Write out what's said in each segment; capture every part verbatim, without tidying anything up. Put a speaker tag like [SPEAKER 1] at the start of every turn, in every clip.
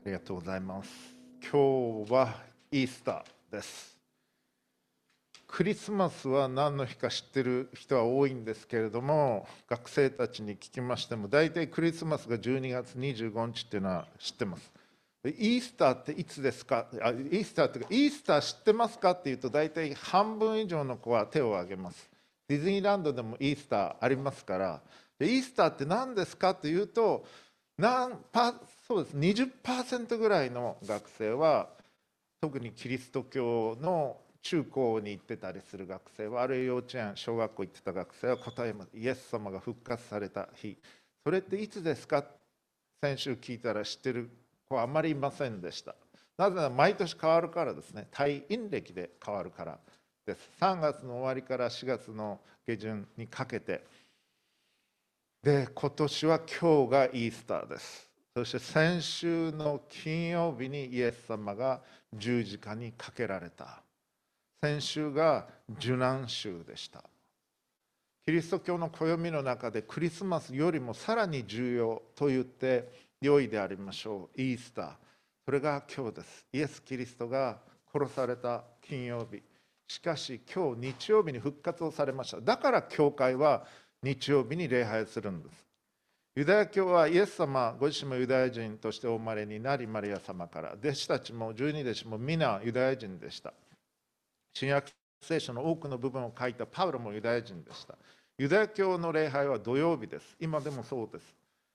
[SPEAKER 1] ありがとうございます。今日はイースターです。クリスマスは何の日か知ってる人は多いんですけれども、学生たちに聞きましても、大体クリスマスがじゅうにがつにじゅうごにちっていうのは知ってます。イースターっていつですか、あイースターっていうか、イースター知ってますかっていうと、大体半分以上の子は手を挙げます。ディズニーランドでもイースターありますから、イースターって何ですかというと、何パそうですにじゅっパーセントぐらいの学生は、特にキリスト教の中高に行ってたりする学生は、あるいは幼稚園小学校行ってた学生は答えます。イエス様が復活された日、それっていつですか。先週聞いたら知ってる子はあまりいませんでした。なぜなら毎年変わるからですね。太陰暦で変わるからです。さんがつの終わりからしがつの下旬にかけてで、今年は今日がイースターです。そして先週の金曜日にイエス様が十字架にかけられた。先週が受難週でした。キリスト教の暦の中でクリスマスよりもさらに重要と言って良いでありましょう。イースター。それが今日です。イエス・キリストが殺された金曜日。しかし今日日曜日に復活をされました。だから教会は日曜日に礼拝するんです。ユダヤ教はイエス様ご自身もユダヤ人としてお生まれになり、マリア様から弟子たちも十二弟子も皆ユダヤ人でした。新約聖書の多くの部分を書いたパウロもユダヤ人でした。ユダヤ教の礼拝は土曜日です。今でもそうです。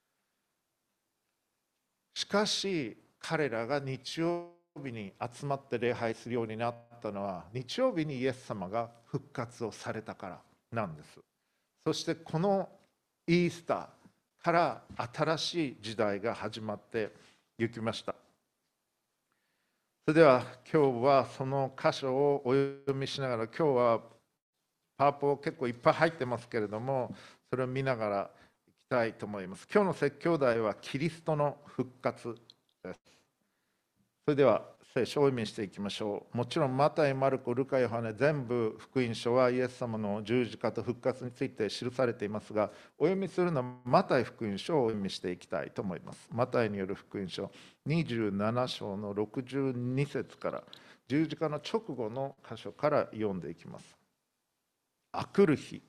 [SPEAKER 1] しかし彼らが日曜日に集まって礼拝するようになったのは、日曜日にイエス様が復活をされたからなんです。そしてこのイースターから新しい時代が始まっていきました。それでは今日はその箇所をお読みしながら、今日はパワポ結構いっぱい入ってますけれども、それを見ながらいきたいと思います。今日の説教題はキリストの復活です。それでは聖書をお読みしていきましょう。もちろんマタイ、マルコ、ルカ、ヨハネ全部福音書はイエス様の十字架と復活について記されていますが、お読みするのはマタイ福音書をお読みしていきたいと思います。マタイによる福音書にじゅうなな章のろくじゅうに節から十字架の直後の箇所から読んでいきます。あくる日、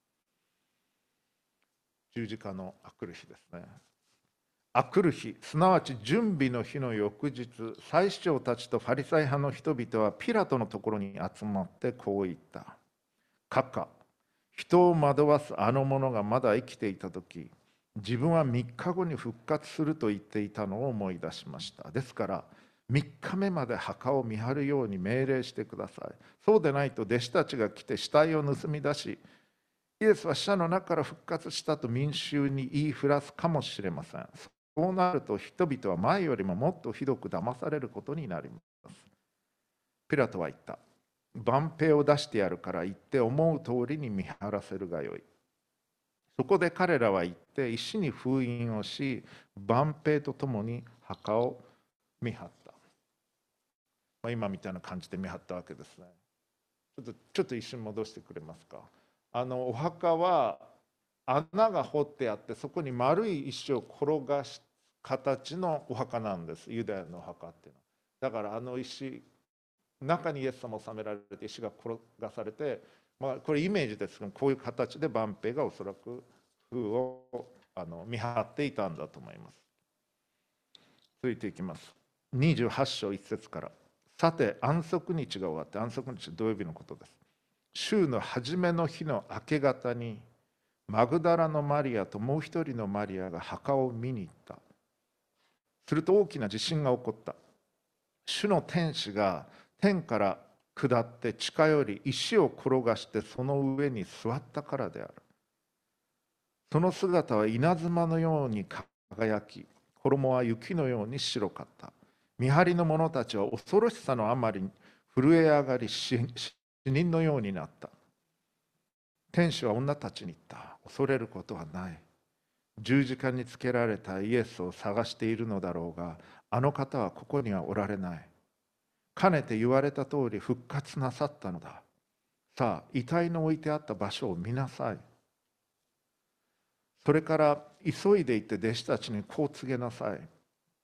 [SPEAKER 1] 十字架のあくる日ですね。あくる日、すなわち準備の日の翌日、祭司長たちとファリサイ派の人々はピラトのところに集まってこう言った。閣下、人を惑わすあの者がまだ生きていたとき、自分はみっかごに復活すると言っていたのを思い出しました。ですから、みっかめまで墓を見張るように命令してください。そうでないと弟子たちが来て死体を盗み出し、イエスは死者の中から復活したと民衆に言いふらすかもしれません。そうなると人々は前よりももっとひどく騙されることになります。ピラトは言った。万兵を出してやるから行って思う通りに見張らせるがよい。そこで彼らは行って石に封印をし、万兵とともに墓を見張った。まあ、今みたいな感じで見張ったわけですね。ちょっとちょっと一瞬戻してくれますか。あのお墓は穴が掘ってあって、そこに丸い石を転がす形のお墓なんです、ユダヤのお墓っていうのは。だからあの石、中にイエス様を収められて石が転がされて、まあ、これイメージですけど、こういう形で万兵がおそらく封をあの見張っていたんだと思います。続いていきます。にじゅうはち章いち節から。さて安息日が終わって、安息日土曜日のことです。週の初めの日の明け方にマグダラのマリアともう一人のマリアが墓を見に行った。すると大きな地震が起こった。主の天使が天から下って近寄り、石を転がしてその上に座ったからである。その姿は稲妻のように輝き、衣は雪のように白かった。見張りの者たちは恐ろしさのあまりに震え上がり、死人のようになった。天使は女たちに言った。恐れることはない。十字架につけられたイエスを探しているのだろうが、あの方はここにはおられない。かねて言われた通り復活なさったのだ。さあ、遺体の置いてあった場所を見なさい。それから急いで行って弟子たちにこう告げなさい。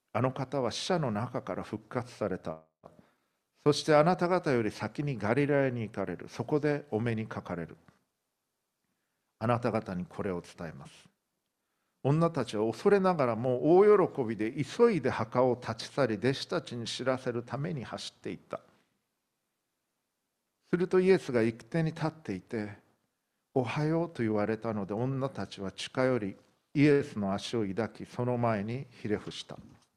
[SPEAKER 1] あの方は死者の中から復活された。そしてあなた方より先にガリラヤに行かれる。そこでお目にかかれる。あなた方にこれを伝えます。女たちは恐れながらも大喜びで急いで墓を立ち去り、弟子たちに知らせるために走っていった。するとイエスが行く手に立っていて、おはようと言われたので、女たちは近寄り、イエスの足を抱き、その前にひれ伏した。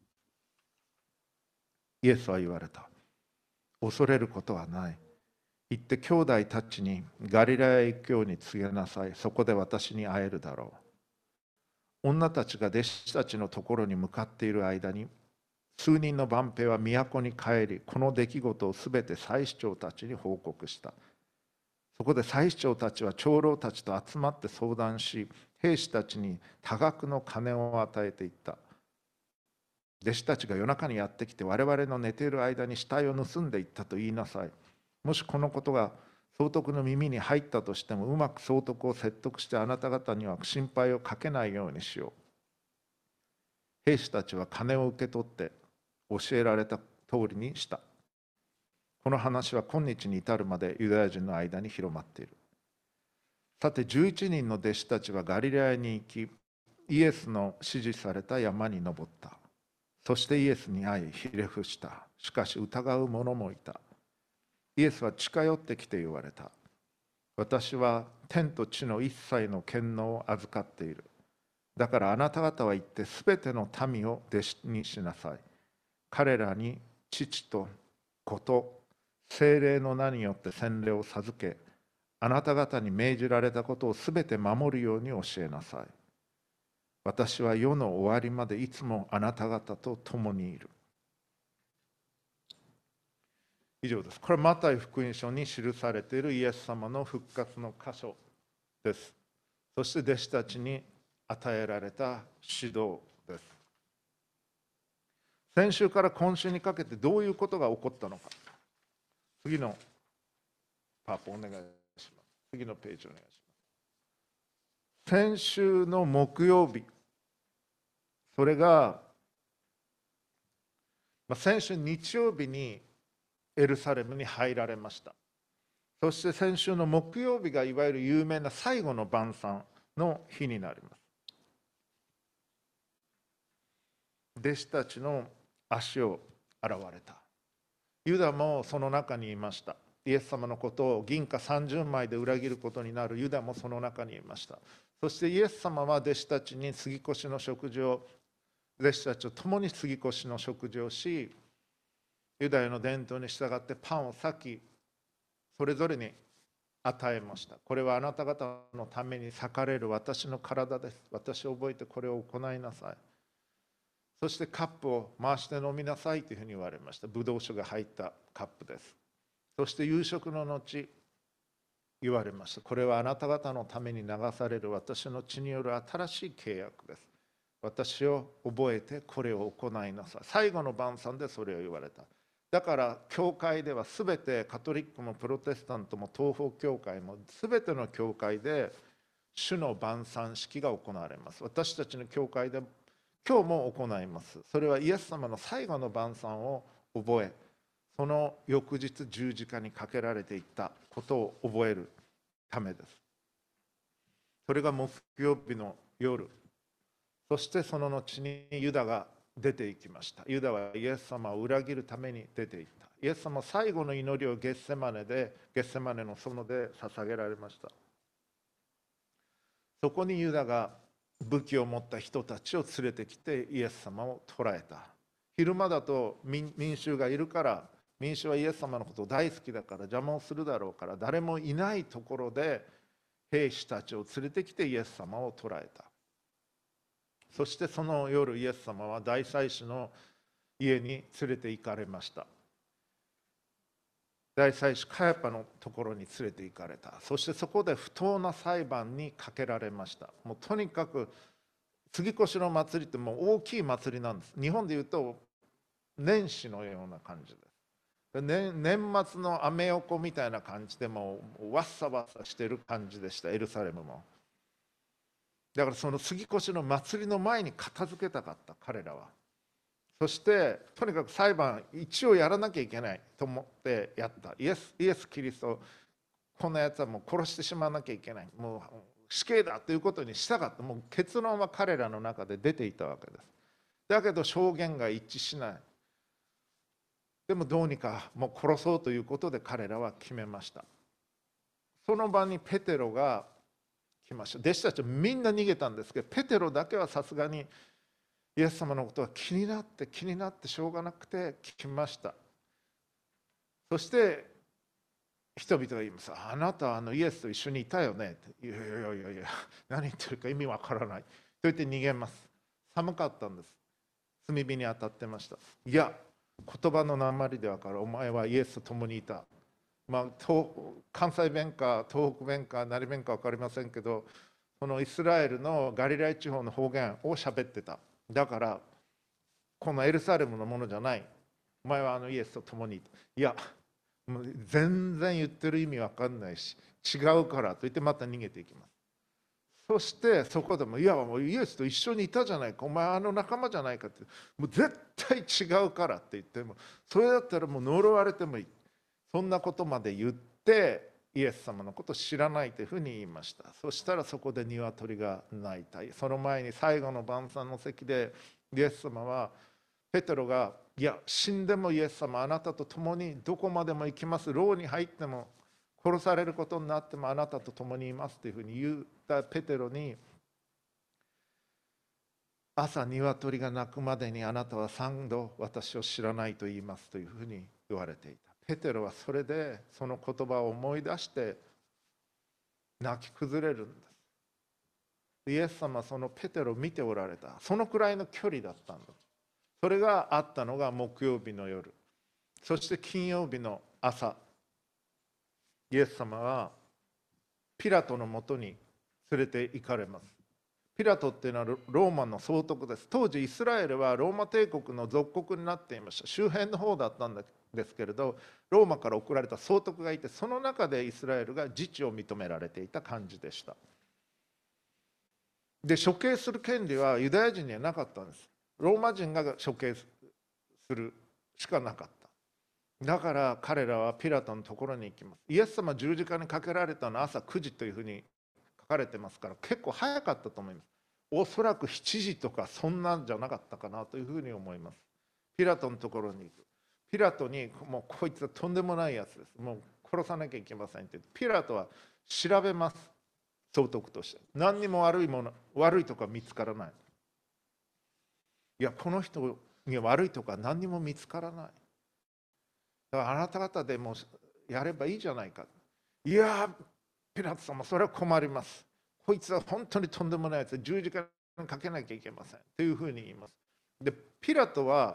[SPEAKER 1] イエスは言われた。恐れることはない。行って兄弟たちにガリラヤへ行くように告げなさい。そこで私に会えるだろう。女たちが弟子たちのところに向かっている間に、数人の番兵は都に帰り、この出来事をすべて祭司長たちに報告した。そこで祭司長たちは長老たちと集まって相談し、兵士たちに多額の金を与えていった。弟子たちが夜中にやってきて、我々の寝ている間に死体を盗んでいったと言いなさい。もしこのことが総督の耳に入ったとしても、うまく総督を説得してあなた方には心配をかけないようにしよう。兵士たちは金を受け取って教えられた通りにした。この話は今日に至るまでユダヤ人の間に広まっている。さてじゅういちにんの弟子たちはガリラヤに行き、イエスの指示された山に登った。そしてイエスに会いひれ伏した。しかし疑う者もいた。イエスは近寄ってきて言われた。私は天と地の一切の権能を預かっている。だからあなた方は行ってすべての民を弟子にしなさい。彼らに父と子と聖霊の名によって洗礼を授け、あなた方に命じられたことをすべて守るように教えなさい。私は世の終わりまでいつもあなた方と共にいる。以上です。これはマタイ福音書に記されているイエス様の復活の箇所です。そして弟子たちに与えられた指導です。先週から今週にかけてどういうことが起こったのか。次のパープお願いします。次のページお願いします。先週の木曜日、それが、まあ、先週日曜日にエルサレムに入られました。そして先週の木曜日がいわゆる有名な最後の晩餐の日になります。弟子たちの足を洗われた。ユダもその中にいました。イエス様のことを銀貨さんじゅうまいで裏切ることになるユダもその中にいました。そしてイエス様は弟子たちに杉越の食事を、弟子たちと共に杉越の食事をし、ユダヤの伝統に従ってパンを裂き、それぞれに与えました。これはあなた方のために裂かれる私の体です。私を覚えてこれを行いなさい。そしてカップを回して飲みなさいというふうに言われました。ブドウ酒が入ったカップです。そして夕食の後言われました。これはあなた方のために流される私の血による新しい契約です。私を覚えてこれを行いなさい。最後の晩餐でそれを言われた。だから教会ではすべてカトリックもプロテスタントも東方教会もすべての教会で主の晩餐式が行われます。私たちの教会で今日も行います。それはイエス様の最後の晩餐を覚え、その翌日十字架にかけられていったことを覚えるためです。それが木曜日の夜、そしてその後にユダが出ていきました。ユダはイエス様を裏切るために出ていった。イエス様は最後の祈りをゲッセマネで、ゲッセマネの園で捧げられました。そこにユダが武器を持った人たちを連れてきてイエス様を捕らえた。昼間だと 民, 民衆がいるから、民衆はイエス様のことを大好きだから邪魔をするだろうから、誰もいないところで兵士たちを連れてきてイエス様を捕らえた。そしてその夜イエス様は大祭司の家に連れて行かれました。大祭司カヤパのところに連れて行かれた。そしてそこで不当な裁判にかけられました。もうとにかく杉越の祭りってもう大きい祭りなんです。日本でいうと年始のような感じです。年, 年末のアメ横みたいな感じでもうわっさわっさしてる感じでした、エルサレムも。だからその杉越の祭りの前に片付けたかった彼らは。 そしてとにかく裁判一応やらなきゃいけないと思ってやった。イエス、イエス・キリスト、こんなやつはもう殺してしまわなきゃいけない、もう死刑だということにしたかった。もう結論は彼らの中で出ていたわけです。だけど証言が一致しない。でもどうにかもう殺そうということで彼らは決めました。その場にペテロが来ました。弟子たちはみんな逃げたんですけど、ペテロだけはさすがにイエス様のことが気になって気になってしょうがなくて聞きました。そして人々が言います。あなたはあのイエスと一緒にいたよねって。いやいやいやいや、何言ってるか意味わからないと言って逃げます。寒かったんです。炭火に当たってました。いや、言葉の訛りでわかる。お前はイエスと共にいた。まあ、東関西弁か東北弁か何弁か分かりませんけど、そのイスラエルのガリラヤ地方の方言を喋ってた。だからこのエルサレムのものじゃない、お前はあのイエスと共にいた。いや、もう全然言ってる意味分かんないし違うからと言ってまた逃げていきます。そしてそこでも、いやもうイエスと一緒にいたじゃないか、お前あの仲間じゃないかって、もう絶対違うからって言っても、それだったらもう呪われてもいい、そんなことまで言ってイエス様のことを知らないというふうに言いました。そしたらそこで鶏が鳴いた。その前に最後の晩餐の席でイエス様はペテロが、いや死んでもイエス様あなたと共にどこまでも行きます、牢に入っても殺されることになってもあなたと共にいますというふうに言ったペテロに、朝鶏が鳴くまでにあなたは三度私を知らないと言いますというふうに言われていた。ペテロはそれでその言葉を思い出して泣き崩れるんです。イエス様はそのペテロを見ておられた。そのくらいの距離だったんだ。それがあったのが木曜日の夜、そして金曜日の朝、イエス様はピラトのもとに連れて行かれます。ピラトっていうのはローマの総督です。当時イスラエルはローマ帝国の属国になっていました。周辺の方だったんですけれど、ローマから送られた総督がいて、その中でイスラエルが自治を認められていた感じでした。で、処刑する権利はユダヤ人にはなかったんです。ローマ人が処刑するしかなかった。だから彼らはピラトのところに行きます。イエス様十字架にかけられたのは朝くじというふうに書かれてますから、結構早かったと思います。おそらくしちじとかそんなんじゃなかったかなというふうに思います。ピラトのところに行く。ピラトにもうこいつはとんでもないやつです、もう殺さなきゃいけませんってピラトは調べます。総督として何にも悪いもの悪いとか見つからない。いやこの人に悪いとか何にも見つからない。だからあなた方でもやればいいじゃないか。いやピラト様それは困ります、こいつは本当にとんでもないやつ、十字架にかけなきゃいけませんというふうに言います。でピラトは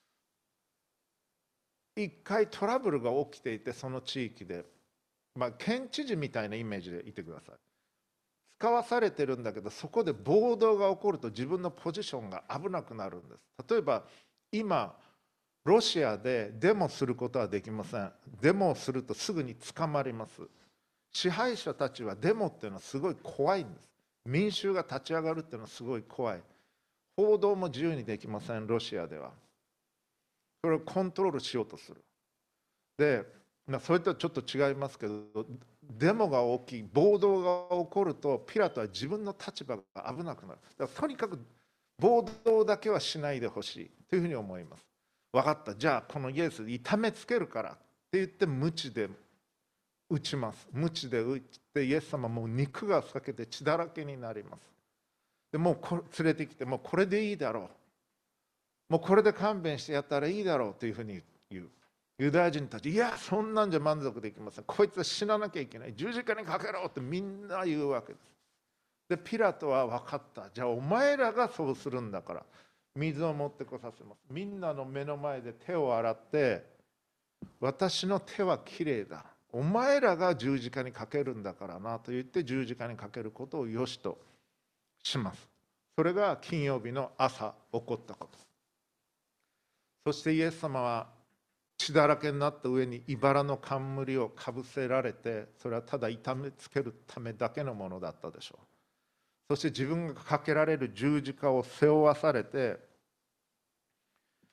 [SPEAKER 1] 一回トラブルが起きていて、その地域で、まあ、県知事みたいなイメージでいてください。使わされてるんだけど、そこで暴動が起こると自分のポジションが危なくなるんです。例えば今ロシアでデモすることはできません。デモをするとすぐに捕まります。支配者たちはデモっていうのはすごい怖いんです。民衆が立ち上がるっていうのはすごい怖い。報道も自由にできません、ロシアでは。それをコントロールしようとする。で、それとはちょっと違いますけど、デモが起き、暴動が起こると、ピラトは自分の立場が危なくなる。だからとにかく暴動だけはしないでほしいというふうに思います。分かった、じゃあこのイエス痛めつけるからって言って鞭で打ちます。鞭で打ってイエス様もう肉が裂けて血だらけになります。でもうこれ連れてきて、もうこれでいいだろう、もうこれで勘弁してやったらいいだろうというふうに言う。ユダヤ人たち、いやそんなんじゃ満足できません、こいつは死ななきゃいけない、十字架にかけろってみんな言うわけです。でピラトは分かった、じゃあお前らがそうするんだから水を持ってこさせます。みんなの目の前で手を洗って、私の手はきれいだ、お前らが十字架にかけるんだからなと言って十字架にかけることをよしとします。それが金曜日の朝起こったこと。そしてイエス様は血だらけになった上に茨の冠をかぶせられて、それはただ痛めつけるためだけのものだったでしょう。そして自分がかけられる十字架を背負わされて、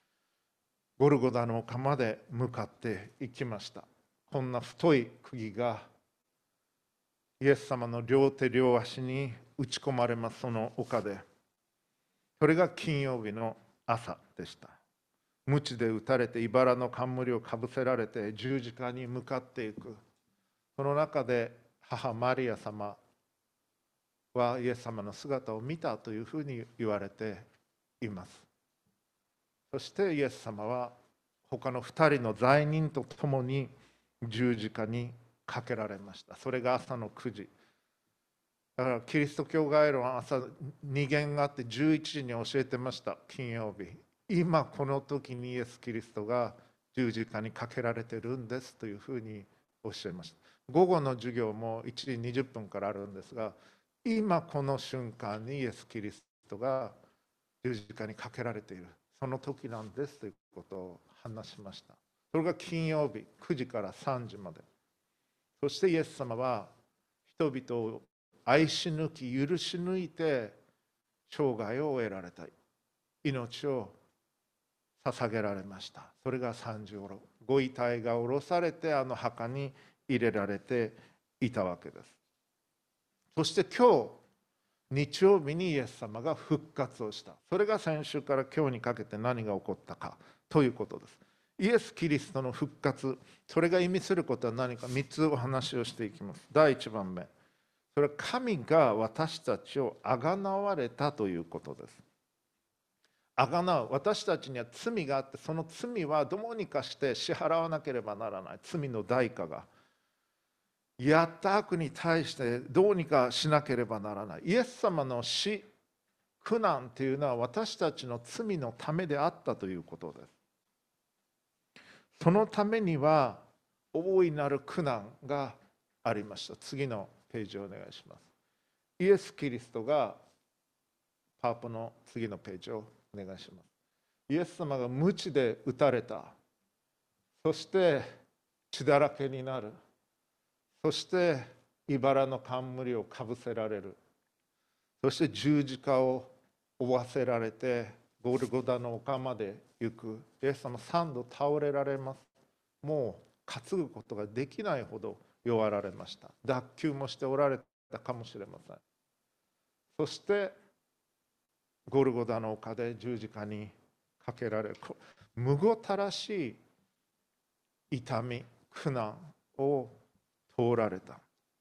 [SPEAKER 1] ゴルゴダの丘まで向かっていきました。こんな太い釘がイエス様の両手両足に打ち込まれます、その丘で。それが金曜日の朝でした。鞭で打たれて、茨の冠をかぶせられて、十字架に向かっていく。その中で母マリア様はイエス様の姿を見たというふうに言われています。そしてイエス様は他のふたりの罪人と共に十字架にかけられました。それが朝のくじ。だからキリスト教会の朝に限があってじゅういちじに教えてました、金曜日。今この時にイエス・キリストが十字架にかけられてるんですというふうにおっしゃいました。午後の授業もいちじにじゅっぷんからあるんですが、今この瞬間にイエス・キリストが十字架にかけられている、その時なんですということを話しました。それが金曜日くじからさんじまで。そしてイエス様は人々を愛し抜き許し抜いて生涯を終えられた、命を捧げられました。それがさんじごろ、ご遺体が下ろされてあの墓に入れられていたわけです。そして今日日曜日にイエス様が復活をした。それが先週から今日にかけて何が起こったかということです。イエス・キリストの復活、それが意味することは何か、みっつお話をしていきます。だいいちばんめ、それは神が私たちをあがなわれたということです。あがなう、私たちには罪があって、その罪はどうにかして支払わなければならない。罪の代価が、やった悪に対してどうにかしなければならない。イエス様の死、苦難というのは私たちの罪のためであったということです。そのためには大いなる苦難がありました。次のページをお願いします。イエス・キリストが、パワポの次のページをお願いします。イエス様が鞭で打たれた。そして血だらけになる。そして茨の冠をかぶせられる。そして十字架を負わせられてゴルゴダの丘まで行く。イエス様三度倒れられます。もう担ぐことができないほど弱られました。脱臼もしておられたかもしれません。そしてゴルゴダの丘で十字架にかけられる、むごたらしい痛み、苦難を通られた。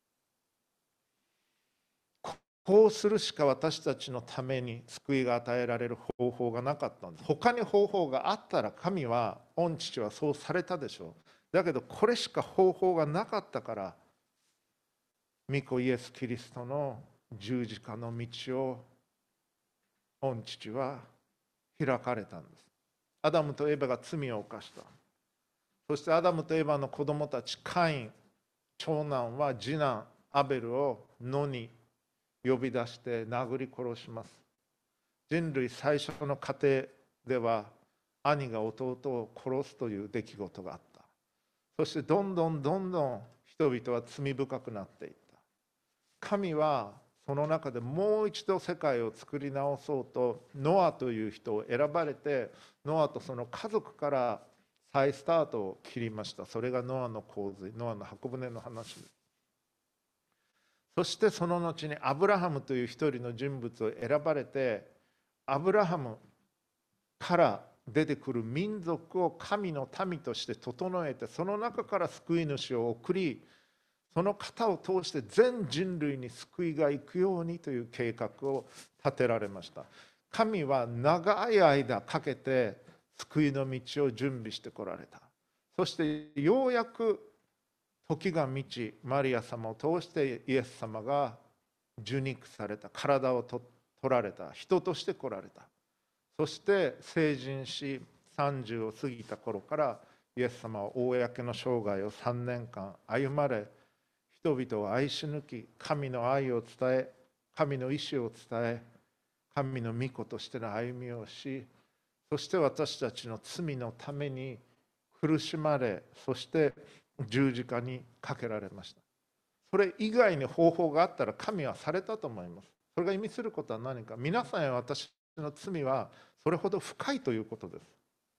[SPEAKER 1] こうするしか私たちのために救いが与えられる方法がなかったんです。他に方法があったら神は、御父はそうされたでしょう。だけどこれしか方法がなかったから、御子イエス・キリストの十字架の道を御父は開かれたんです。アダムとエバが罪を犯した。そしてアダムとエバの子供たち、カイン、長男は次男アベルを野に呼び出して殴り殺します。人類最初の過程では兄が弟を殺すという出来事があった。そしてどんどんどんどん人々は罪深くなっていった。神はその中でもう一度世界を作り直そうとノアという人を選ばれて、ノアとその家族から再スタートを切りました。それがノアの洪水、ノアの箱舟の話です。そしてその後にアブラハムという一人の人物を選ばれて、アブラハムから出てくる民族を神の民として整えて、その中から救い主を送り、その方を通して全人類に救いが行くようにという計画を立てられました。神は長い間かけて救いの道を準備してこられた。そしてようやく時が満ち、マリア様を通してイエス様が受肉された、体をと取られた、人として来られた。そして成人しさんじゅうを過ぎた頃からイエス様は公の生涯をさんねんかん歩まれ、人々を愛し抜き、神の愛を伝え、神の意志を伝え、神の御子としての歩みをし、そして私たちの罪のために苦しまれ、そして十字架にかけられました。それ以外に方法があったら神はされたと思います。それが意味することは何か、皆さんや私の罪はそれほど深いということです。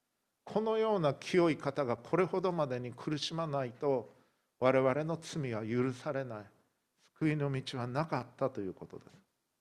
[SPEAKER 1] このような清い方がこれほどまでに苦しまないと我々の罪は許されない、救いの道はなかったということです。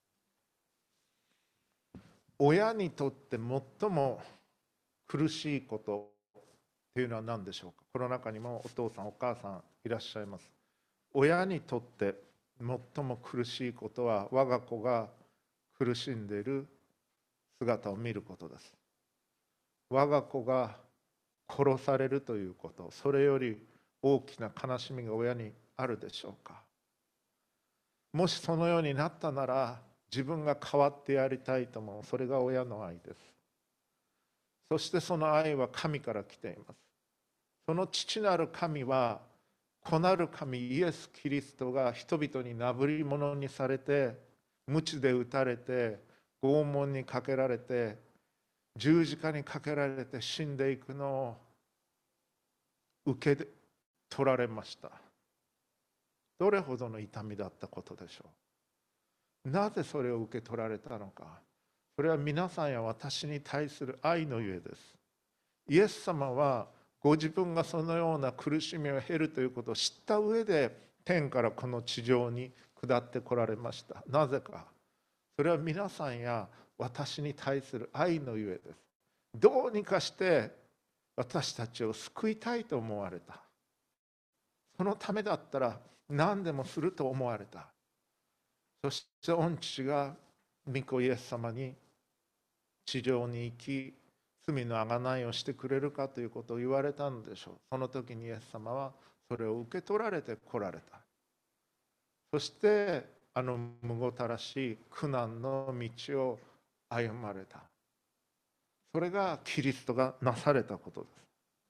[SPEAKER 1] 親にとって最も苦しいことというのは何でしょうか。この中にもお父さんお母さんいらっしゃいます。親にとって最も苦しいことは我が子が苦しんでいる姿を見ることです。我が子が殺されるということ、それより大きな悲しみが親にあるでしょうか。もしそのようになったなら自分が変わってやりたいと思う。それが親の愛です。そしてその愛は神から来ています。その父なる神は子なる神イエス・キリストが人々になぶり者にされて、鞭で打たれて、拷問にかけられて、十字架にかけられて死んでいくのを受け取られました。どれほどの痛みだったことでしょう。なぜそれを受け取られたのか。それは皆さんや私に対する愛のゆえです。イエス様はご自分がそのような苦しみを経るということを知った上で天からこの地上に下ってこられました。なぜか。それは皆さんや私に対する愛のゆえです。どうにかして私たちを救いたいと思われた。そのためだったら何でもすると思われた。そして御父が御子イエス様に地上に行き、罪の贖いをしてくれるかということを言われたのでしょう。その時にイエス様はそれを受け取られてこられた。そしてあのむごたらしい苦難の道を歩まれた。それがキリストがなされたことです。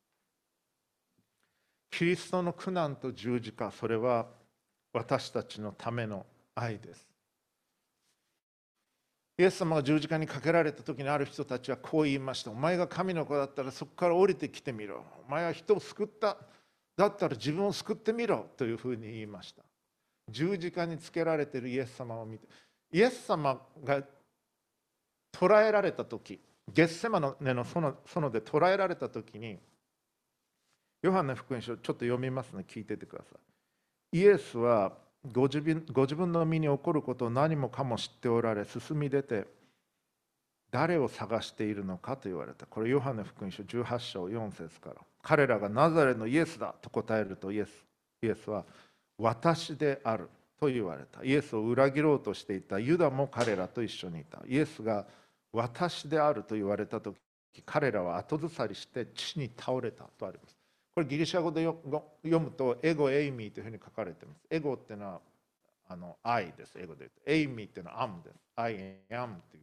[SPEAKER 1] キリストの苦難と十字架、それは私たちのための愛です。イエス様が十字架にかけられた時にある人たちはこう言いました。お前が神の子だったらそこから降りてきてみろ。お前は人を救った。だったら自分を救ってみろというふうに言いました。十字架につけられているイエス様を見て、イエス様が捕らえられた時、ゲッセマネの園で捕らえられた時に、ヨハネ福音書ちょっと読みますので聞いててください。イエスはご自分ご自分の身に起こることを何もかも知っておられ、進み出て誰を探しているのかと言われた。これヨハネ福音書じゅうはち章よん節から。彼らがナザレのイエスだと答えると、イエスイエスは私であると言われた。イエスを裏切ろうとしていたユダも彼らと一緒にいた。イエスが私であると言われたとき、彼らは後ずさりして地に倒れたとあります。これギリシャ語で読むとエゴエイミーというふうに書かれています。エゴっていうのはあの愛です。エゴで言うと。エイミーっていうのはアムです。I am っていうふうに。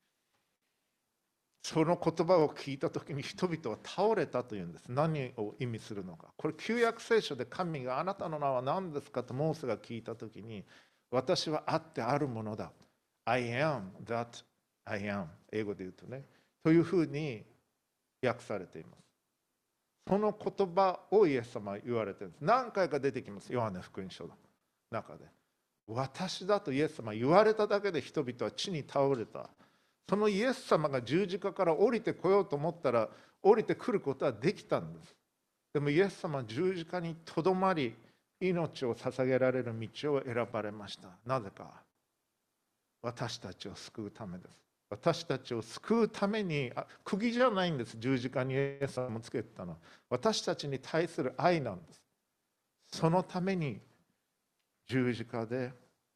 [SPEAKER 1] その言葉を聞いたときに人々は倒れたというんです。何を意味するのか。これ旧約聖書で神があなたの名は何ですかとモーセが聞いたときに、私はあってあるものだ。I am that I am。英語で言うとね。というふうに訳されています。その言葉をイエス様は言われているんです。何回か出てきます。ヨハネ福音書の中で。私だとイエス様は言われただけで人々は地に倒れた。そのイエス様が十字架から降りてこようと思ったら降りてくることはできたんです。でもイエス様は十字架にとどまり命を捧げられる道を選ばれました。なぜか私たちを救うためです。私たちを救うために、あ、釘じゃないんです。十字架にイエス様もつけたのは私たちに対する愛なんです。そのために十字架で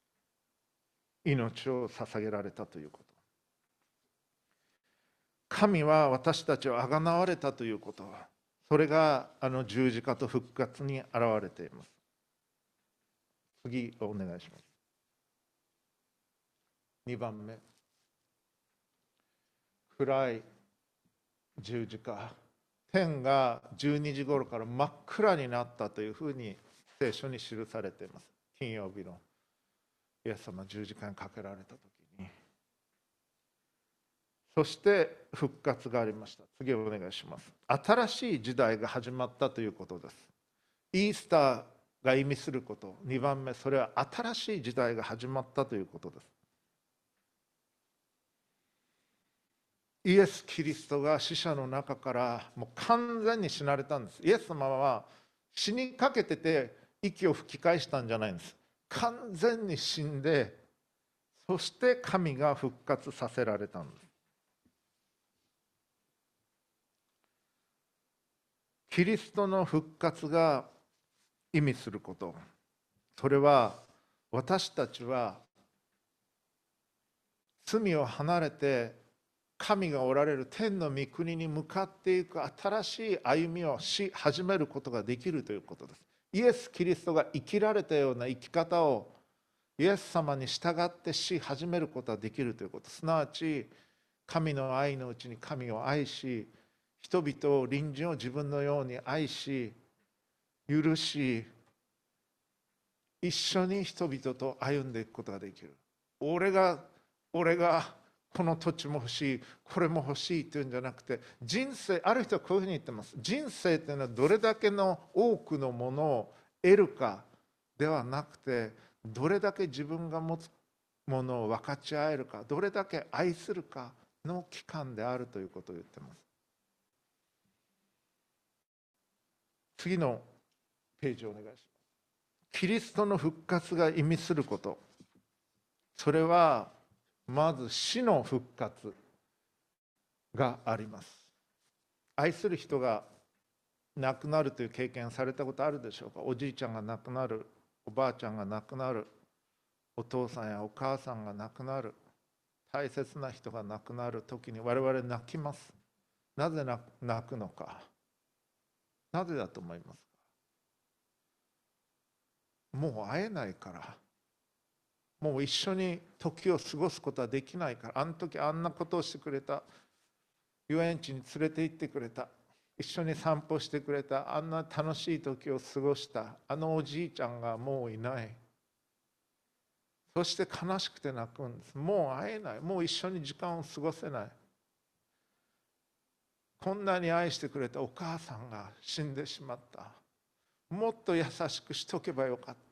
[SPEAKER 1] 命を捧げられたということ。神は私たちをあがなわれたということ、それがあの十字架と復活に現れています。次お願いします。にばんめ、暗い十字架。天がじゅうにじ頃から真っ暗になったというふうに聖書に記されています。金曜日のイエス様十字架にかけられた時に。そして復活がありました。次お願いします。新しい時代が始まったということです。イースターが意味すること。にばんめ、それは新しい時代が始まったということです。 イエス・キリストが死者の中からもう完全に死なれたんです。イエス様は死にかけてて息を吹き返したんじゃないんです。完全に死んで、そして神が復活させられたんです。キリストの復活が意味すること、それは私たちは罪を離れて神がおられる天の御国に向かっていく新しい歩みをし始めることができるということです。イエス・キリストが生きられたような生き方をイエス様に従ってし始めることができるということ、すなわち神の愛のうちに神を愛し、人々を隣人を自分のように愛し許し、一緒に人々と歩んでいくことができる。俺が俺がこの土地も欲しい、これも欲しいっていうんじゃなくて、人生、ある人はこういうふうに言ってます。人生っていうのはどれだけの多くのものを得るかではなくて、どれだけ自分が持つものを分かち合えるか、どれだけ愛するかの期間であるということを言ってます。次のページをお願いします。キリストの復活が意味すること、それはまず死の復活があります。愛する人が亡くなるという経験されたことあるでしょうか。おじいちゃんが亡くなる、おばあちゃんが亡くなる、お父さんやお母さんが亡くなる、大切な人が亡くなる時に我々泣きます。なぜ泣くのか。なぜだと思いますか。もう会えないから、もう一緒に時を過ごすことはできないから。あの時あんなことをしてくれた、遊園地に連れて行ってくれた、一緒に散歩してくれた、あんな楽しい時を過ごしたあのおじいちゃんがもういない。そして悲しくて泣くんです。もう会えない、もう一緒に時間を過ごせない。こんなに愛してくれたお母さんが死んでしまった。もっと優しくしとけばよかった。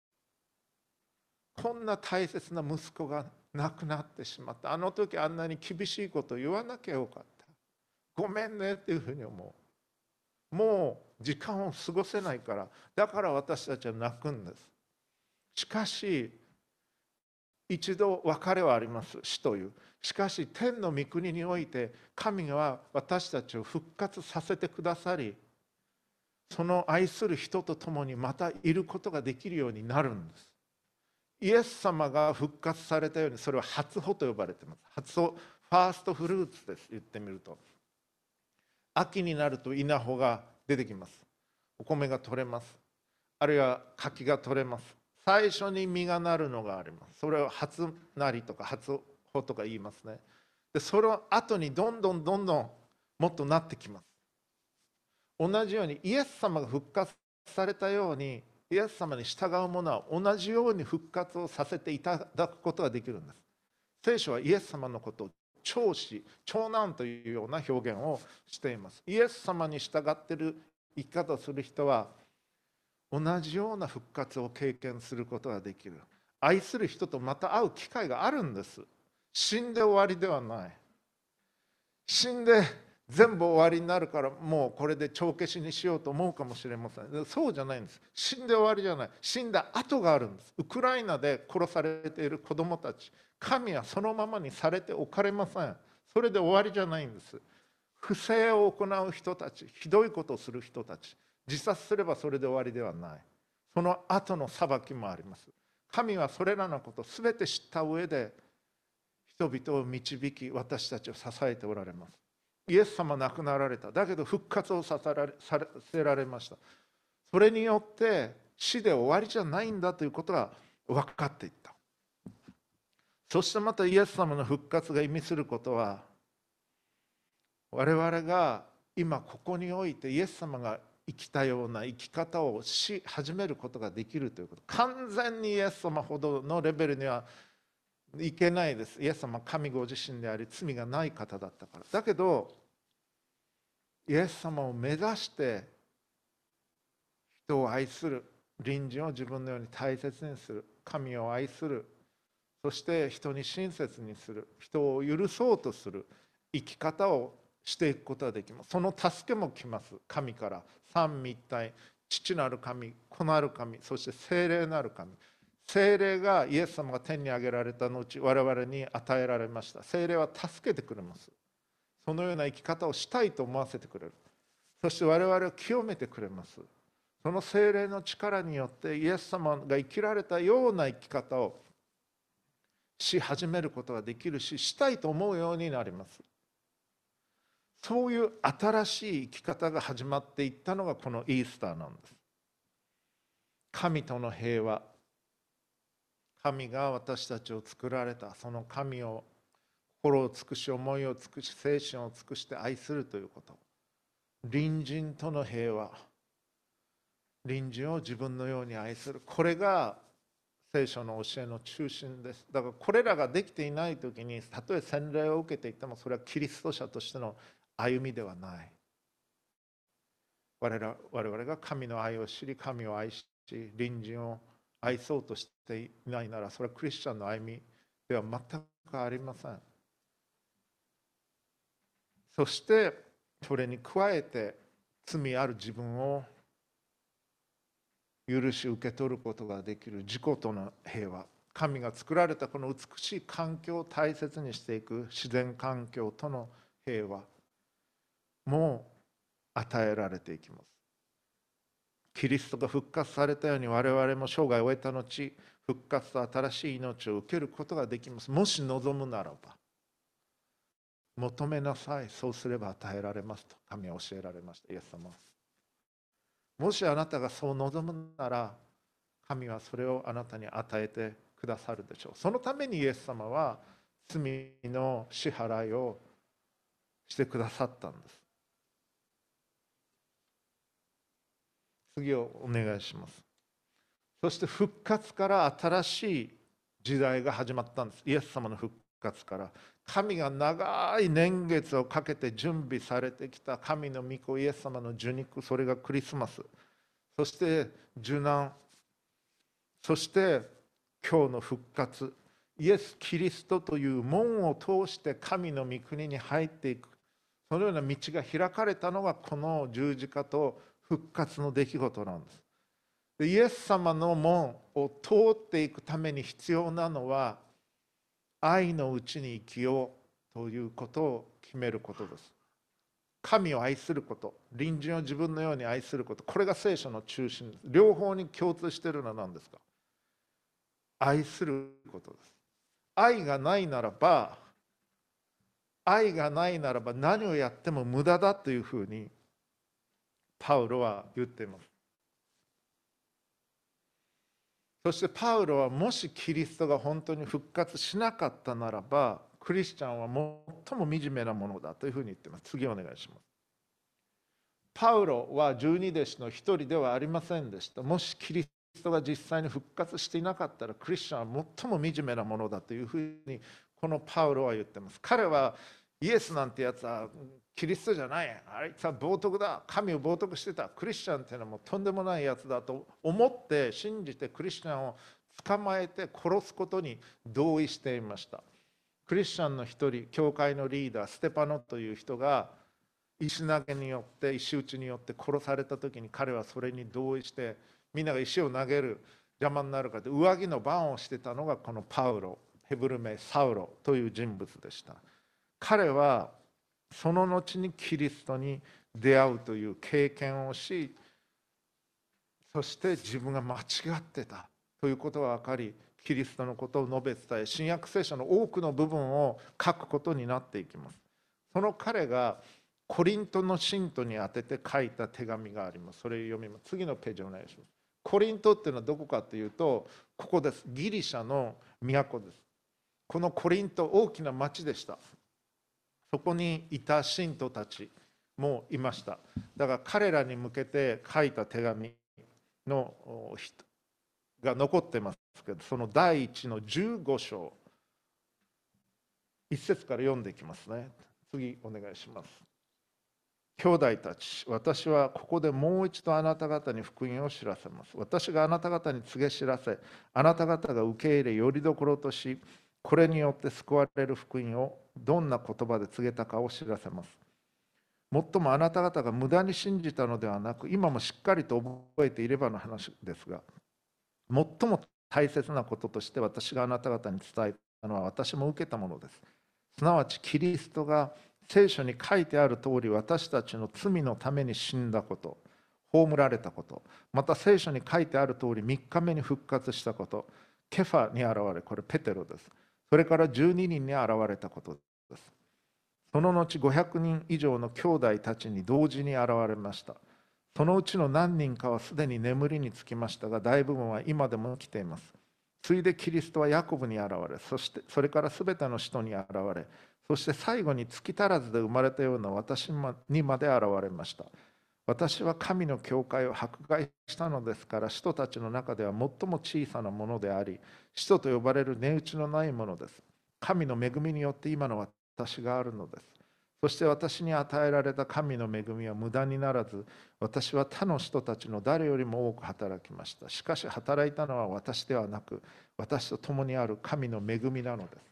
[SPEAKER 1] こんな大切な息子が亡くなってしまった。あの時あんなに厳しいことを言わなきゃよかった。ごめんねっていうふうに思う。もう時間を過ごせないから、だから私たちは泣くんです。しかし一度別れはあります、死という。しかし天の御国において神は私たちを復活させてくださり、その愛する人と共にまたいることができるようになるんです。イエス様が復活されたように、それは初穂と呼ばれています。初穂、ファーストフルーツです。言ってみると、秋になると稲穂が出てきます。お米が取れます。あるいは柿が取れます。最初に実がなるのがあります。それを初なりとか初穂とか言いますね。でその後にどんどんどんどんもっとなってきます。同じようにイエス様が復活されたように、イエス様に従う者は同じように復活をさせていただくことができるんです。聖書はイエス様のことを長子、長男というような表現をしています。イエス様に従っている生き方をする人は同じような復活を経験することができる。愛する人とまた会う機会があるんです。死んで終わりではない。死んで全部終わりになるからもうこれで帳消しにしようと思うかもしれません。そうじゃないんです。死んで終わりじゃない。死んだ後があるんです。ウクライナで殺されている子どもたち、神はそのままにされておかれません。それで終わりじゃないんです。不正を行う人たち、ひどいことをする人たち、自殺すればそれで終わりではない。その後の裁きもあります。神はそれらのことを全て知った上で人々を導き、私たちを支えておられます。イエス様亡くなられた。だけど復活をさせられ、させられました。それによって死で終わりじゃないんだということが分かっていった。そしてまたイエス様の復活が意味することは、我々が今ここにおいてイエス様が生きたような生き方をし始めることができるということ。完全にイエス様ほどのレベルにはいけないです。イエス様は神ご自身であり罪がない方だったから。だけどイエス様を目指して人を愛する、隣人を自分のように大切にする、神を愛する、そして人に親切にする、人を許そうとする、 生き方をしていくことができます。その助けも来ます。神から。三位一体、父なる神、子なる神、そして聖霊なる神。聖霊がイエス様が天に上げられた後、我々に与えられました。聖霊は助けてくれます。そのような生き方をしたいと思わせてくれる。そして我々を清めてくれます。その聖霊の力によってイエス様が生きられたような生き方をし始めることができるし、したいと思うようになります。そういう新しい生き方が始まっていったのがこのイースターなんです。神との平和、神が私たちを作られた、その神を心を尽くし、思いを尽くし、精神を尽くして愛するということ。隣人との平和、隣人を自分のように愛する、これが聖書の教えの中心です。だからこれらができていないときに、たとえ洗礼を受けていても、それはキリスト者としての歩みではない。我々我々が神の愛を知り、神を愛し、隣人を愛そうとしていないなら、それはクリスチャンの歩みでは全くありません。そしてそれに加えて、罪ある自分を許し受け取ることができる自己との平和、神が作られたこの美しい環境を大切にしていく自然環境との平和も与えられていきます。キリストが復活されたように、我々も生涯を終えた後、復活と新しい命を受けることができます。もし望むならば求めなさい、そうすれば与えられますと神は教えられました。イエス様は、もしあなたがそう望むなら、神はそれをあなたに与えてくださるでしょう。そのためにイエス様は罪の支払いをしてくださったんです。次をお願いします。そして復活から新しい時代が始まったんです。イエス様の復活から、神が長い年月をかけて準備されてきた神の御子イエス様の受肉、それがクリスマス、そして受難、そして今日の復活、イエス・キリストという門を通して神の御国に入っていく、そのような道が開かれたのがこの十字架と復活の出来事なんです。でイエス様の門を通っていくために必要なのは、愛のうちに生きようということを決めることです。神を愛すること、隣人を自分のように愛すること、これが聖書の中心です。両方に共通しているのは何ですか？愛することです。愛がないならば、愛がないならば何をやっても無駄だというふうにパウロは言っています。そしてパウロは、もしキリストが本当に復活しなかったならば、クリスチャンは最も惨めなものだというふうに言っています。次お願いします。パウロは十二弟子の一人ではありませんでした。もしキリストが実際に復活していなかったら、クリスチャンは最も惨めなものだというふうにこのパウロは言っています。彼はイエスなんてやつはキリストじゃない、あいつは冒涜だ、神を冒涜してた、クリスチャンっていうのはもうとんでもないやつだと思って信じて、クリスチャンを捕まえて殺すことに同意していました。クリスチャンの一人、教会のリーダーステパノという人が石投げによって、石打ちによって殺された時に、彼はそれに同意して、みんなが石を投げる邪魔になるから上着の番をしてたのがこのパウロ、ヘブル名サウロという人物でした。彼はその後にキリストに出会うという経験をし、そして自分が間違ってたということが分かり、キリストのことを述べ伝え、新約聖書の多くの部分を書くことになっていきます。その彼がコリントの信徒に宛てて書いた手紙があります。それを読みます。次のページお願いします。コリントっていうのはどこかというと、ここです。ギリシャの都です。このコリント、大きな町でした。そこにいた信徒たちもいました。だから彼らに向けて書いた手紙のが残ってますけど、その第一のじゅうご章、一節から読んでいきますね。次お願いします。兄弟たち、私はここでもう一度あなた方に福音を知らせます。私があなた方に告げ知らせ、あなた方が受け入れ、よりどころとし、 これによって救われる福音をどんな言葉で告げたかを知らせます。もっともあなた方が無駄に信じたのではなく、今もしっかりと覚えていればの話ですが、最も大切なこととして私があなた方に伝えたのは私も受けたものです。すなわちキリストが聖書に書いてある通り私たちの罪のために死んだこと、葬られたこと、また聖書に書いてある通りみっかめに復活したこと、ケファに現れ、これペテロです。それからじゅうににんに現れたことです。その後ごひゃくにん以上の兄弟たちに同時に現れました。そのうちの何人かはすでに眠りにつきましたが、大部分は今でも来ています。ついでキリストはヤコブに現れ、そしてそれからすべての人に現れ、そして最後に月足らずで生まれたような私にまで現れました。私は神の教会を迫害したのですから、使徒たちの中では最も小さなものであり、使徒と呼ばれる値打ちのないものです。神の恵みによって今の私があるのです。そして私に与えられた神の恵みは無駄にならず、私は他の人たちの誰よりも多く働きました。しかし働いたのは私ではなく、私と共にある神の恵みなのです。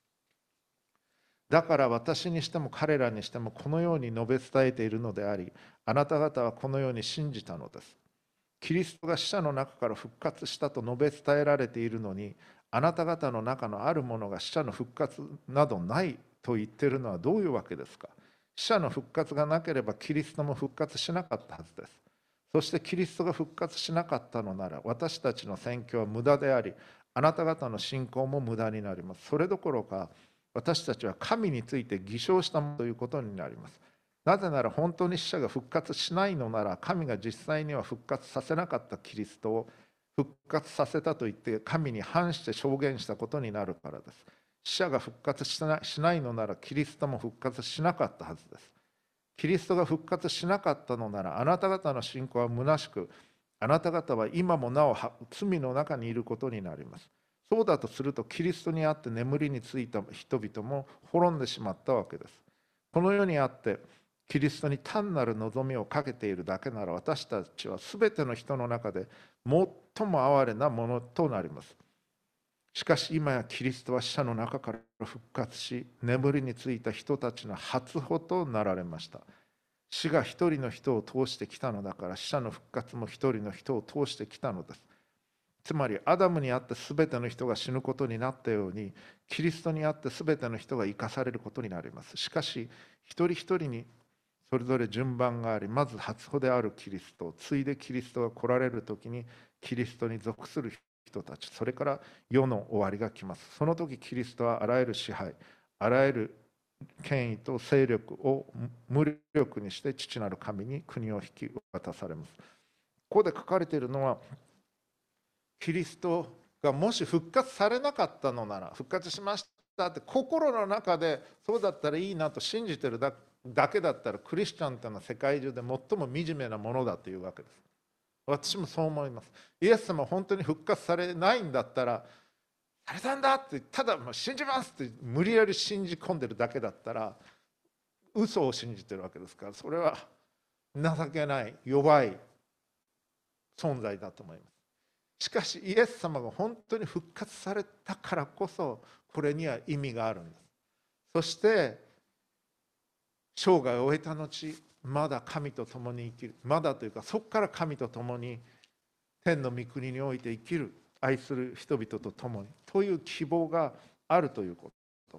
[SPEAKER 1] だから私にしても彼らにしてもこのように述べ伝えているのであり、あなた方はこのように信じたのです。キリストが死者の中から復活したと述べ伝えられているのに、あなた方の中のあるものが死者の復活などないと言っているのはどういうわけですか。死者の復活がなければキリストも復活しなかったはずです。そしてキリストが復活しなかったのなら、私たちの宣教は無駄であり、あなた方の信仰も無駄になります。それどころか、私たちは神について偽証したということになります。なぜなら本当に死者が復活しないのなら、神が実際には復活させなかったキリストを復活させたと言って神に反して証言したことになるからです。死者が復活しない、しないのならキリストも復活しなかったはずです。キリストが復活しなかったのなら、あなた方の信仰は虚しく、あなた方は今もなお罪の中にいることになります。そうだとすると、キリストにあって眠りについた人々も滅んでしまったわけです。この世にあってキリストに単なる望みをかけているだけなら、私たちはすべての人の中で最も哀れなものとなります。しかし今やキリストは死者の中から復活し、眠りについた人たちの初歩となられました。死が一人の人を通してきたのだから、死者の復活も一人の人を通してきたのです。つまりアダムにあって全ての人が死ぬことになったように、キリストにあって全ての人が生かされることになります。しかし一人一人にそれぞれ順番があり、まず初歩であるキリスト、次いでキリストが来られる時にキリストに属する人たち、それから世の終わりが来ます。その時キリストはあらゆる支配、あらゆる権威と勢力を無力にして父なる神に国を引き渡されます。ここで書かれているのは、キリストがもし復活されなかったのなら、復活しましたって心の中でそうだったらいいなと信じてるだだけだったら、クリスチャンというのは世界中で最も惨めなものだというわけです。私もそう思います。イエス様本当に復活されないんだったら、されたんだってただ信じますって無理やり信じ込んでるだけだったら、嘘を信じてるわけですから、それは情けない弱い存在だと思います。しかしイエス様が本当に復活されたからこそ、これには意味があるんです。そして生涯を終えた後、まだ神と共に生きる、まだというかそこから神と共に天の御国において生きる、愛する人々と共にという希望があるということ、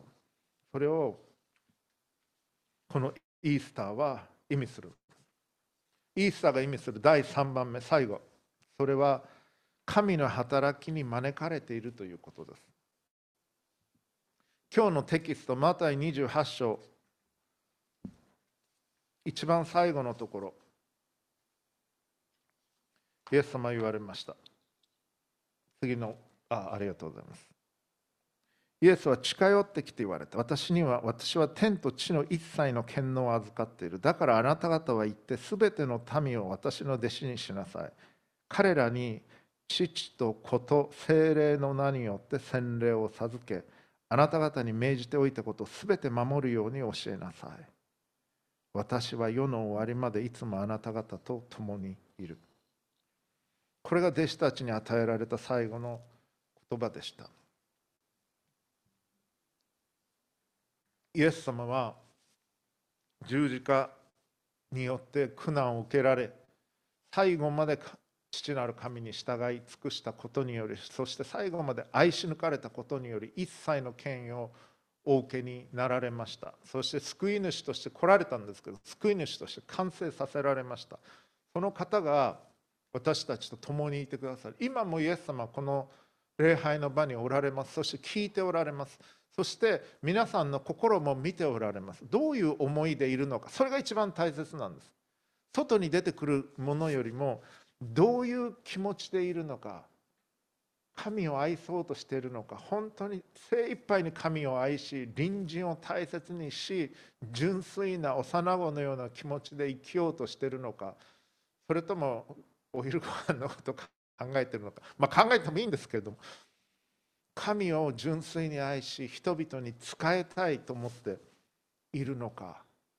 [SPEAKER 1] それをこのイースターは意味する。イースターが意味するだいさんばんめ、最後、それは神の働きに招かれているということです。今日のテキスト、マタイにじゅうはち章、一番最後のところ、イエス様は言われました。次の、あ、ありがとうございます。イエスは近寄ってきて言われた。私には、私は天と地の一切の権能を預かっている。だからあなた方は行って、すべての民を私の弟子にしなさい。彼らに父と子と聖霊の名によって洗礼を授け、あなた方に命じておいたことをすべて守るように教えなさい。私は世の終わりまでいつもあなた方と共にいる。これが弟子たちに与えられた最後の言葉でした。 イエス様は十字架によって苦難を受けられ、最後まで父なる神に従い尽くしたことにより、そして最後まで愛し抜かれたことにより、一切の権威をお受けになられました。そして救い主として来られたんですけど、救い主として完成させられました。その方が私たちと共にいてくださる。今もイエス様はこの礼拝の場におられます。そして聞いておられます。そして皆さんの心も見ておられます。どういう思いでいるのか、それが一番大切なんです。外に出てくるものよりも、どういう気持ちでいるのか、神を愛そうとしているのか、本当に精一杯に神を愛し、隣人を大切にし、純粋な幼子のような気持ちで生きようとしているのか、それともお昼ご飯のこと考えているのか、まあ、考えてもいいんですけれども、神を純粋に愛し、人々に仕えたいと思っているのか、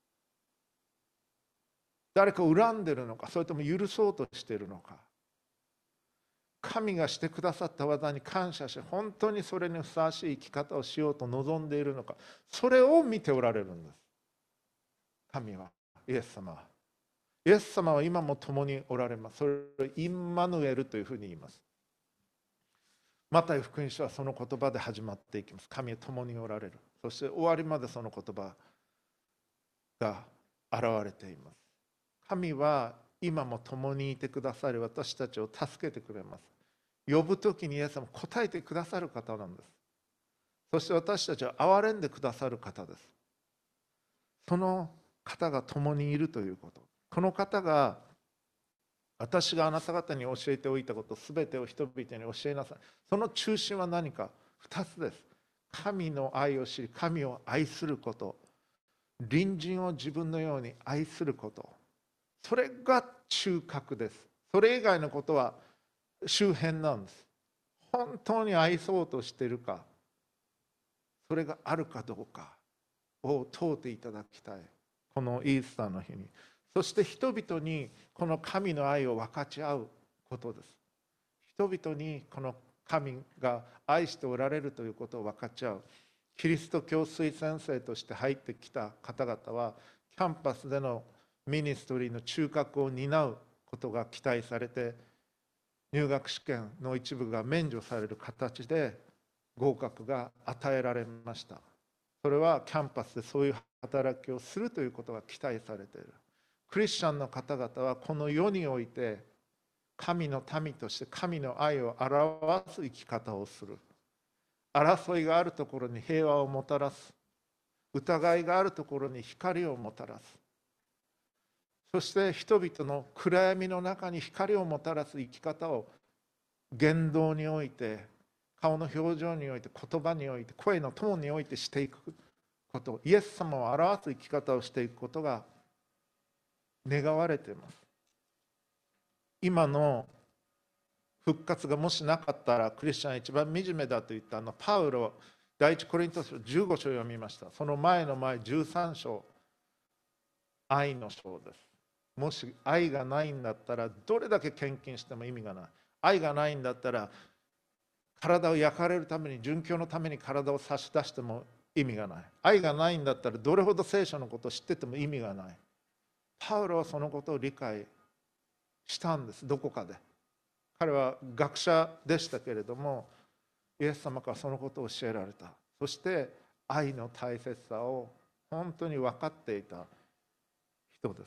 [SPEAKER 1] 誰かを恨んでいるのか、それとも許そうとしているのか、神がしてくださった技に感謝し、本当にそれにふさわしい生き方をしようと望んでいるのか、それを見ておられるんです。神は、イエス様は。イエス様は今も共におられます。それをインマヌエルというふうに言います。マタイ福音書はその言葉で始まっていきます。神は共におられる。そして終わりまでその言葉が現れています。神は今も共にいてくださり、私たちを助けてくれます。呼ぶときにイエス様は答えてくださる方なんです。そして私たちは憐れんでくださる方です。その方が共にいるということ。この方が私があなた方に教えておいたことすべてを人々に教えなさい。その中心は何か？二つです。神の愛を知り、神を愛すること。隣人を自分のように愛すること。それが中核です。それ以外のことは周辺なんです。本当に愛そうとしているか、それがあるかどうかを問うていただきたい。このイースターの日に。そして人々にこの神の愛を分かち合うことです。人々にこの神が愛しておられるということを分かち合う。キリスト教推薦生として入ってきた方々は、キャンパスでのミニストリーの中核を担うことが期待されて、入学試験の一部が免除される形で合格が与えられました。それはキャンパスでそういう働きをするということが期待されている。クリスチャンの方々はこの世において神の民として神の愛を表す生き方をする。争いがあるところに平和をもたらす。疑いがあるところに光をもたらす。そして人々の暗闇の中に光をもたらす生き方を言動において、顔の表情において、言葉において、声のトーンにおいてしていくこと、イエス様を表す生き方をしていくことが願われています。今の復活がもしなかったら、クリスチャン一番惨めだと言ったあのパウロ、第一コリント書じゅうご章を読みました。その前の前じゅうさん章、愛の章です。もし愛がないんだったら、どれだけ献金しても意味がない。愛がないんだったら、体を焼かれるために、殉教のために体を差し出しても意味がない。愛がないんだったら、どれほど聖書のことを知ってても意味がない。パウロはそのことを理解したんです、どこかで。彼は学者でしたけれども、イエス様からそのことを教えられた。そして愛の大切さを本当に分かっていた人です。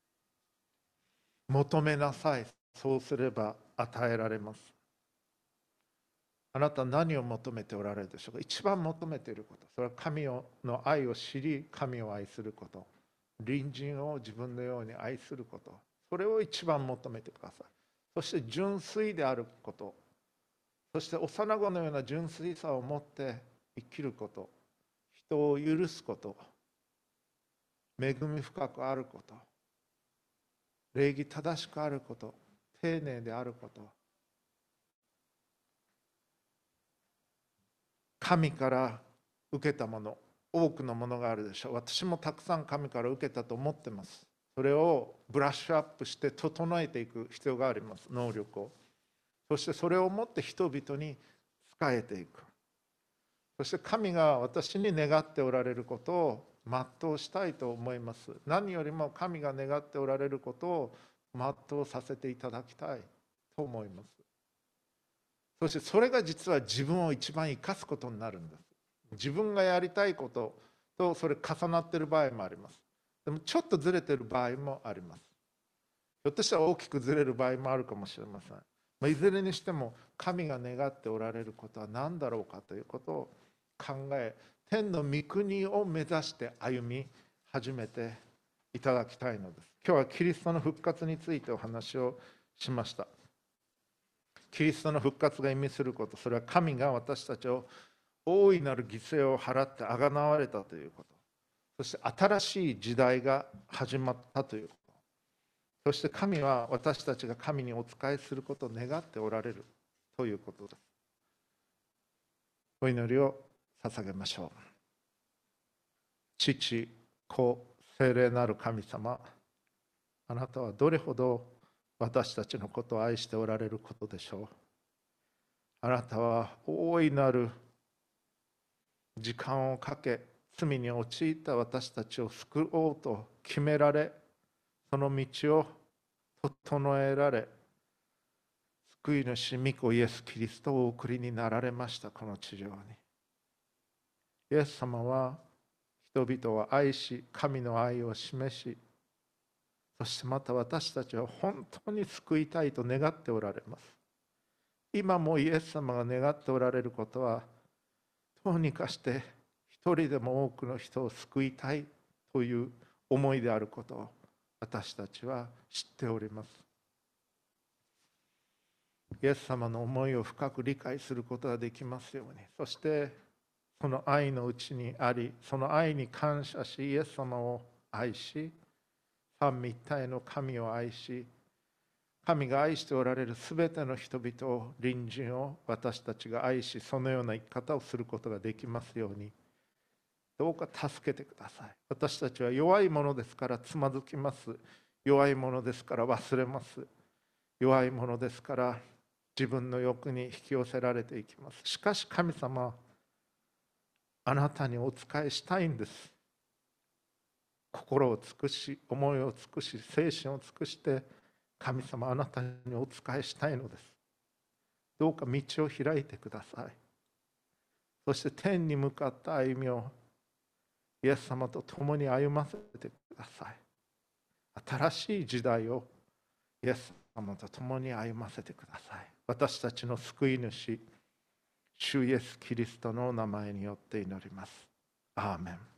[SPEAKER 1] 求めなさい、そうすれば与えられます。あなたは何を求めておられるでしょうか。一番求めていること、それは神の愛を知り、神を愛すること、隣人を自分のように愛すること、それを一番求めてください。そして純粋であること、そして幼子のような純粋さを持って生きること、人を許すこと、恵み深くあること、礼儀正しくあること、丁寧であること、神から受けたもの、多くのものがあるでしょう。私もたくさん神から受けたと思ってます。それをブラッシュアップして整えていく必要があります、能力を。そしてそれを持って人々に仕えていく。 そして神が私に願っておられることを全うしたいと思います。何よりも神が願っておられることを全うさせていただきたいと思います。そしてそれが実は自分を一番生かすことになるんです。自分がやりたいこととそれ重なっている場合もあります。でもちょっとずれている場合もあります。ひょっとしたら大きくずれる場合もあるかもしれません。まあ、いずれにしても神が願っておられることは何だろうかということを考え、天の御国を目指して歩み始めていただきたいのです。今日はキリストの復活についてお話をしました。キリストの復活が意味すること、それは神が私たちを大いなる犠牲を払ってあがなわれたということ、そして新しい時代が始まったということ、そして神は私たちが神にお仕えすることを願っておられるということです。お祈りを捧げましょう。父、子、聖霊なる神様、あなたはどれほど私たちのことを愛しておられることでしょう。あなたは大いなる時間をかけ、罪に陥った私たちを救おうと決められ、その道を整えられ、救い主御子イエス・キリストをお送りになられました。この地上にイエス様は人々を愛し、神の愛を示し、そしてまた私たちは本当に救いたいと願っておられます。今もイエス様が願っておられることは、どうにかして一人でも多くの人を救いたいという思いであることを私たちは知っております。イエス様の思いを深く理解することができますように、そしてその愛のうちにあり、その愛に感謝し、イエス様を愛し、三位一体の神を愛し、神が愛しておられるすべての人々を、隣人を私たちが愛し、そのような生き方をすることができますように、どうか助けてください。私たちは弱いものですからつまずきます。弱いものですから忘れます。弱いものですから自分の欲に引き寄せられていきます。しかし神様、あなたにお仕えしたいんです。心を尽くし、思いを尽くし、精神を尽くして神様、あなたにお仕えしたいのです。どうか道を開いてください。そして天に向かった歩みをイエス様と共に歩ませてください。新しい時代をイエス様と共に歩ませてください。私たちの救い主、主イエス・キリストの名前によって祈ります。アーメン。